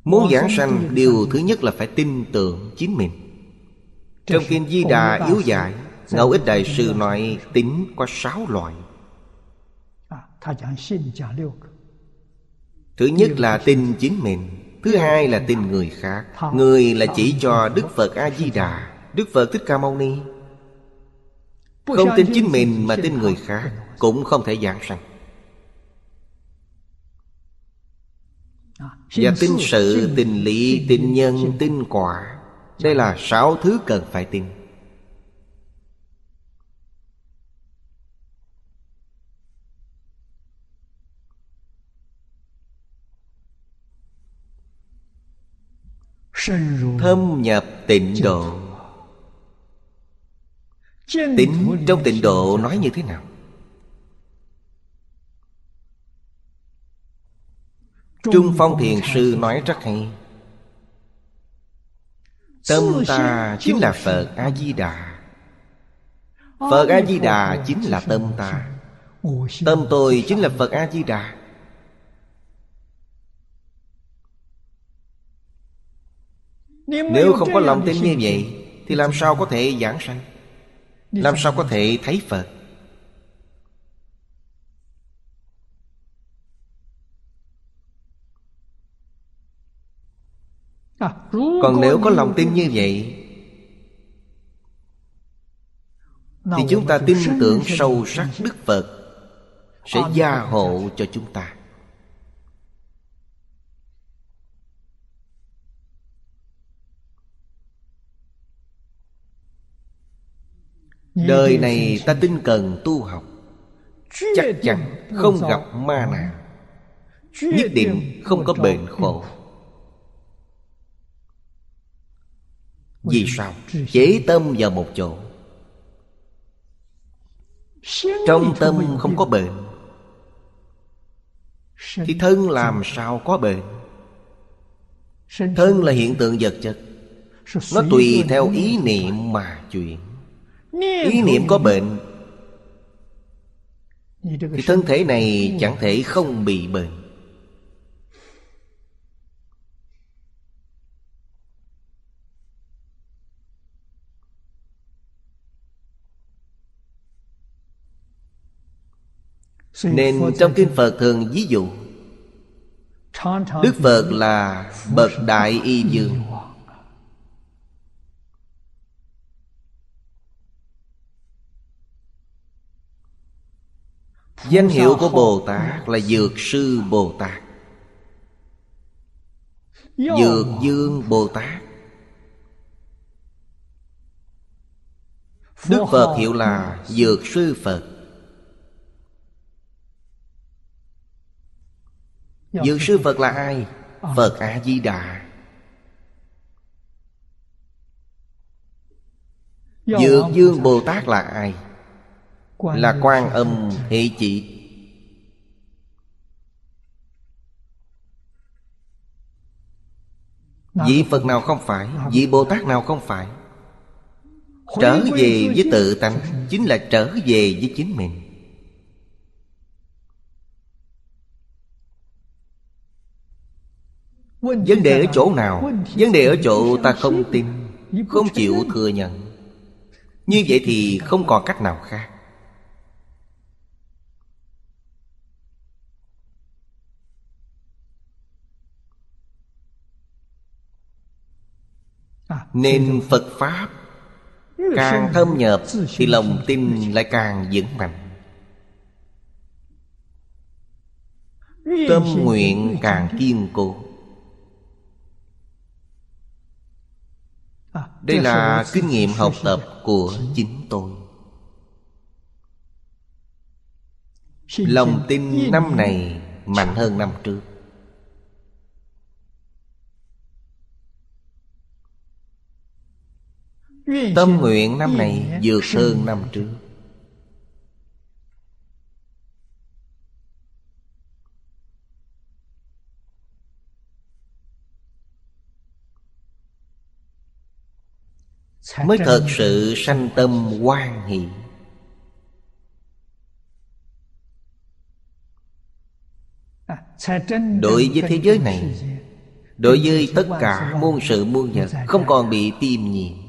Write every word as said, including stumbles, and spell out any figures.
Muốn giảng sanh, điều thứ nhất là phải tin tưởng chính mình. Trong Kinh Di Đà Yếu Giải, Ngẫu Ích Đại Sư nói tín có sáu loại. Thứ nhất là tin chính mình. Thứ hai là tin người khác. Người là chỉ cho Đức Phật A-di-đà, Đức Phật Thích Ca Mâu Ni. Không tin chính mình mà tin người khác cũng không thể giảng sanh. Và tin sự, tin lý, tin nhân, tin quả. Đây là sáu thứ cần phải tin. Thâm nhập tịnh độ. Tín trong tịnh độ nói như thế nào? Trung Phong Thiền Sư nói rất hay. Tâm ta chính là Phật A-di-đà. Phật A-di-đà chính là tâm ta. Tâm tôi chính là Phật A-di-đà. Nếu không có lòng tin như vậy thì làm sao có thể giảng sanh? Làm sao có thể thấy Phật? Còn nếu có lòng tin như vậy thì chúng ta tin tưởng sâu sắc Đức Phật sẽ gia hộ cho chúng ta. Đời này ta tinh cần tu học, chắc chắn không gặp ma nạn, nhất định không có bệnh khổ. Vì sao? Chế tâm vào một chỗ. Trong tâm không có bệnh thì thân làm sao có bệnh? Thân là hiện tượng vật chất, nó tùy theo ý niệm mà chuyển. Ý niệm có bệnh thì thân thể này chẳng thể không bị bệnh. Nên trong Kinh Phật thường ví dụ Đức Phật là bậc đại y vương. Danh hiệu của Bồ Tát là Dược Sư Bồ Tát, Dược Dương Bồ Tát. Đức Phật hiệu là Dược Sư Phật. Dược Sư Phật là ai? Phật A-di-đà. Dược Dương Bồ Tát là ai? Là Quan Âm Hệ Chỉ. Vị Phật nào không phải? Vị Bồ Tát nào không phải? Trở về với tự tánh chính là trở về với chính mình. Vấn đề ở chỗ nào? Vấn đề ở chỗ ta không tin, không chịu thừa nhận. Như vậy thì không còn cách nào khác. Nên Phật Pháp càng thâm nhập thì lòng tin lại càng vững mạnh. Tâm nguyện càng kiên cố. Đây là kinh nghiệm học tập của chính tôi. Lòng tin năm này mạnh hơn năm trước. Tâm nguyện năm này vượt hơn năm trước. Mới thật sự sanh tâm hoan hỷ. Đối với thế giới này, Đối với tất cả muôn sự muôn vật, không còn bị tiêm nhiễm.